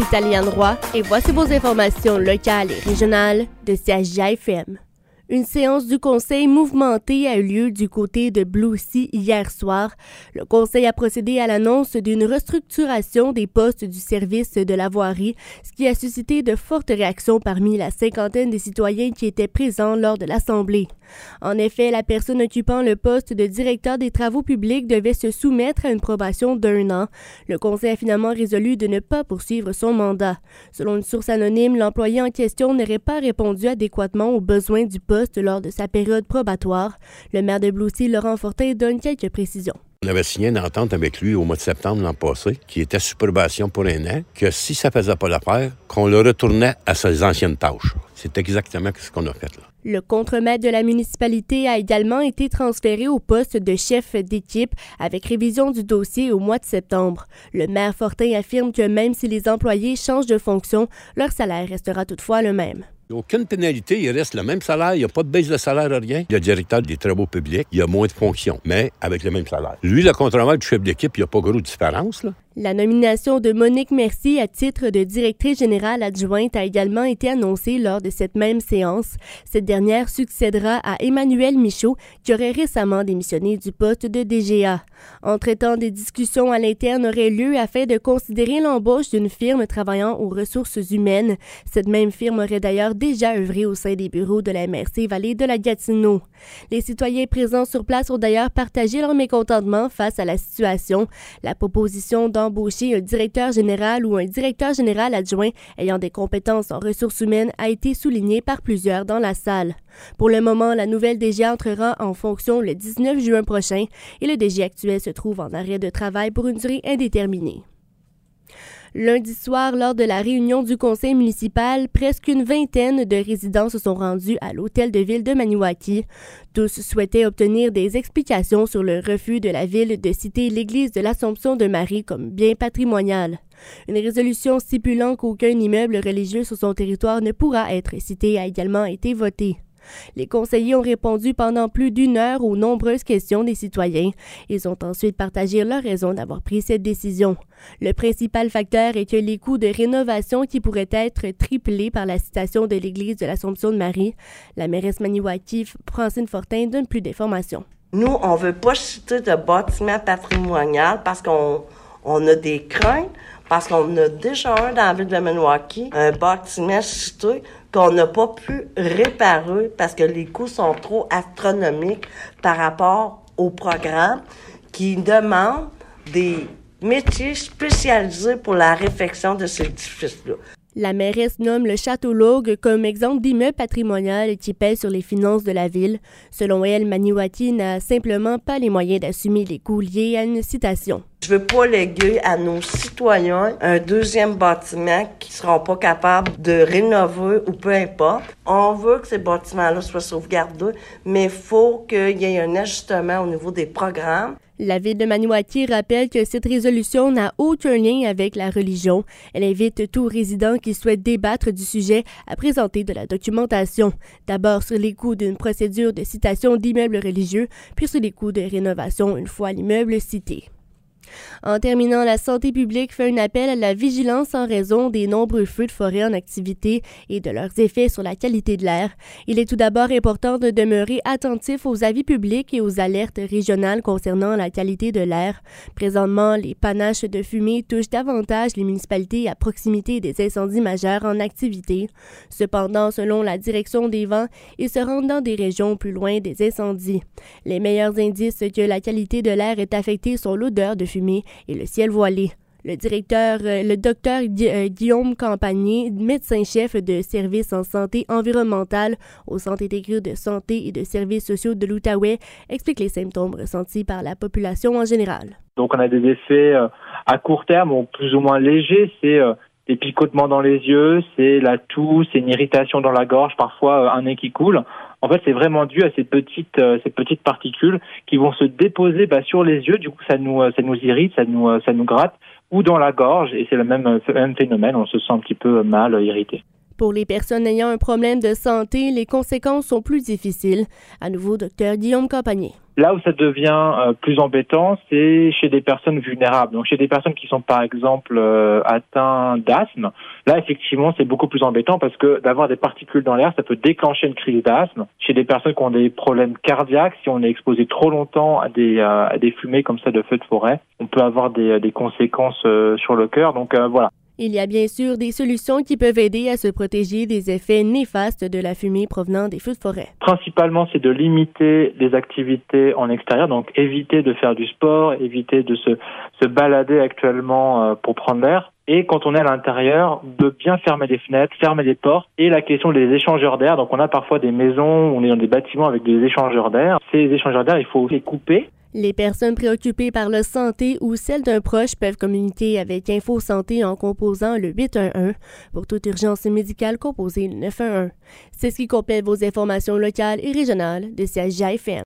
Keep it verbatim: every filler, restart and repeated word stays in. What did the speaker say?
c'est Aliane Roy et voici vos informations locales et régionales de C H J F M. Une séance du conseil mouvementée a eu lieu du côté de Blue Sea hier soir. Le conseil a procédé à l'annonce d'une restructuration des postes du service de la voirie, ce qui a suscité de fortes réactions parmi la cinquantaine de citoyens qui étaient présents lors de l'Assemblée. En effet, la personne occupant le poste de directeur des travaux publics devait se soumettre à une probation d'un an. Le conseil a finalement résolu de ne pas poursuivre son mandat. Selon une source anonyme, l'employé en question n'aurait pas répondu adéquatement aux besoins du poste lors de sa période probatoire. Le maire de Blue Sea, Laurent Fortin, donne quelques précisions. On avait signé une entente avec lui au mois de septembre l'an passé, qui était sous probation pour un an, que si ça ne faisait pas l'affaire, qu'on le retournait à ses anciennes tâches. C'est exactement ce qu'on a fait là. Le contremaître de la municipalité a également été transféré au poste de chef d'équipe avec révision du dossier au mois de septembre. Le maire Fortin affirme que même si les employés changent de fonction, leur salaire restera toutefois le même. Aucune pénalité, il reste le même salaire, il n'y a pas de baisse de salaire, rien. Le directeur des travaux publics, il y a moins de fonctions, mais avec le même salaire. Lui, le contremaître du chef d'équipe, il n'y a pas gros de différence, là. La nomination de Monique Mercier à titre de directrice générale adjointe a également été annoncée lors de cette même séance. Cette dernière succédera à Emmanuel Michaud, qui aurait récemment démissionné du poste de D G A. Entre-temps, des discussions à l'interne auraient lieu afin de considérer l'embauche d'une firme travaillant aux ressources humaines. Cette même firme aurait d'ailleurs déjà œuvré au sein des bureaux de la M R C Vallée de la Gatineau. Les citoyens présents sur place ont d'ailleurs partagé leur mécontentement face à la situation. La proposition d'embaucher un directeur général ou un directeur général adjoint ayant des compétences en ressources humaines a été soulignée par plusieurs dans la salle. Pour le moment, la nouvelle D G entrera en fonction le dix-neuf juin prochain et le D G actuel se trouve en arrêt de travail pour une durée indéterminée. Lundi soir, lors de la réunion du conseil municipal, presque une vingtaine de résidents se sont rendus à l'hôtel de ville de Maniwaki. Tous souhaitaient obtenir des explications sur le refus de la ville de citer l'église de l'Assomption de Marie comme bien patrimonial. Une résolution stipulant qu'aucun immeuble religieux sur son territoire ne pourra être cité a également été votée. Les conseillers ont répondu pendant plus d'une heure aux nombreuses questions des citoyens. Ils ont ensuite partagé leurs raisons d'avoir pris cette décision. Le principal facteur est que les coûts de rénovation qui pourraient être triplés par la citation de l'église de l'Assomption de Marie. La mairesse Maniwaki, Francine Fortin, donne plus d'informations. Nous, on ne veut pas citer de bâtiment patrimonial parce qu'on on a des craintes, parce qu'on a déjà un dans la ville de Maniwaki, un bâtiment cité qu'on n'a pas pu réparer parce que les coûts sont trop astronomiques par rapport au programme qui demande des métiers spécialisés pour la réfection de ces édifices-là. La mairesse nomme le Château Logue comme exemple d'immeuble patrimonial qui pèse sur les finances de la ville. Selon elle, Maniwaki n'a simplement pas les moyens d'assumer les coûts liés à une citation. Je veux pas léguer à nos citoyens un deuxième bâtiment qui seront pas capables de rénover ou peu importe. On veut que ces bâtiments-là soient sauvegardés, mais il faut qu'il y ait un ajustement au niveau des programmes. La ville de Maniwaki rappelle que cette résolution n'a aucun lien avec la religion. Elle invite tout résident qui souhaite débattre du sujet à présenter de la documentation. D'abord sur les coûts d'une procédure de citation d'immeubles religieux, puis sur les coûts de rénovation une fois l'immeuble cité. En terminant, la santé publique fait un appel à la vigilance en raison des nombreux feux de forêt en activité et de leurs effets sur la qualité de l'air. Il est tout d'abord important de demeurer attentif aux avis publics et aux alertes régionales concernant la qualité de l'air. Présentement, les panaches de fumée touchent davantage les municipalités à proximité des incendies majeurs en activité. Cependant, selon la direction des vents, ils se rendent dans des régions plus loin des incendies. Les meilleurs indices que la qualité de l'air est affectée sont l'odeur de fumée et le ciel voilé. Le directeur, le docteur Guillaume Campagné, médecin-chef de service en santé environnementale au Centre intégré de santé et de services sociaux de l'Outaouais, explique les symptômes ressentis par la population en général. Donc on a des effets à court terme, plus ou moins légers, c'est des picotements dans les yeux, c'est la toux, c'est une irritation dans la gorge, parfois un nez qui coule. En fait, c'est vraiment dû à ces petites, euh, ces petites particules qui vont se déposer bah, sur les yeux. Du coup, ça nous, ça nous irrite, ça nous, ça nous gratte, ou dans la gorge. Et c'est le même, le même phénomène. On se sent un petit peu mal, irrité. Pour les personnes ayant un problème de santé, les conséquences sont plus difficiles. À nouveau, docteur Guillaume Campagné. Là où ça devient euh, plus embêtant, c'est chez des personnes vulnérables. Donc chez des personnes qui sont par exemple euh, atteintes d'asthme. Là, effectivement, c'est beaucoup plus embêtant parce que d'avoir des particules dans l'air, ça peut déclencher une crise d'asthme. Chez des personnes qui ont des problèmes cardiaques, si on est exposé trop longtemps à des, euh, à des fumées comme ça de feux de forêt, on peut avoir des, des conséquences euh, sur le cœur. Donc euh, voilà. Il y a bien sûr des solutions qui peuvent aider à se protéger des effets néfastes de la fumée provenant des feux de forêt. Principalement, c'est de limiter les activités en extérieur, donc éviter de faire du sport, éviter de se, se balader actuellement euh, pour prendre l'air. Et quand on est à l'intérieur, de bien fermer les fenêtres, fermer les portes. Et la question des échangeurs d'air, donc on a parfois des maisons, on est dans des bâtiments avec des échangeurs d'air. Ces échangeurs d'air, il faut les couper. Les personnes préoccupées par la santé ou celle d'un proche peuvent communiquer avec Info Santé en composant le huit un un. Pour toute urgence médicale, composez le neuf un un. C'est ce qui complète vos informations locales et régionales de C H J F M.